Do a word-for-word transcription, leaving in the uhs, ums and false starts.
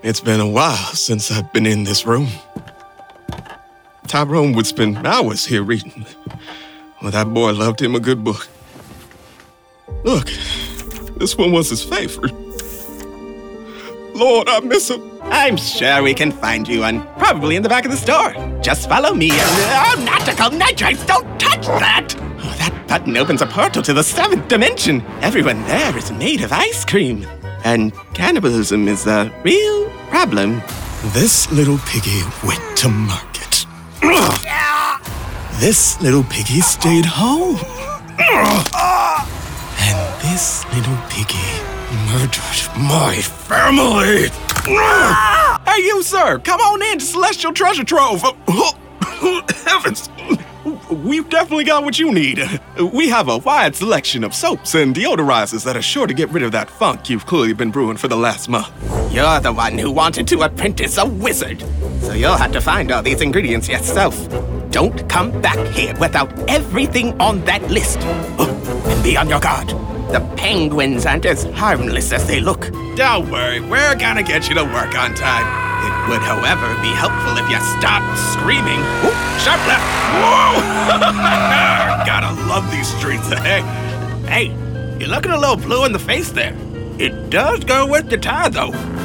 It's been a while since I've been in this room. Tyrone would spend hours here reading. Well, that boy loved him a good book. Look, this one was his favorite. Lord, I miss him. I'm sure we can find you one, probably in the back of the store. Just follow me and... Oh, nautical nitrites, don't touch that! Oh, that button opens a portal to the seventh dimension. Everyone there is made of ice cream. And cannibalism is a real problem. This little piggy went to market. This little piggy stayed home. And this little piggy murdered my family. Hey, you, sir, come on in to Celestial Treasure Trove. Heavens! We've definitely got what you need. We have a wide selection of soaps and deodorizers that are sure to get rid of that funk you've clearly been brewing for the last month. You're the one who wanted to apprentice a wizard, so you'll have to find all these ingredients yourself. Don't come back here without everything on that list. Oh, and be on your guard. The penguins aren't as harmless as they look. Don't worry, we're gonna get you to work on time. It would, however, be helpful if you stopped screaming. Ooh, sharp left. Whoa! Gotta love these streets, eh? Hey, you're looking a little blue in the face there. It does go with the tie, though.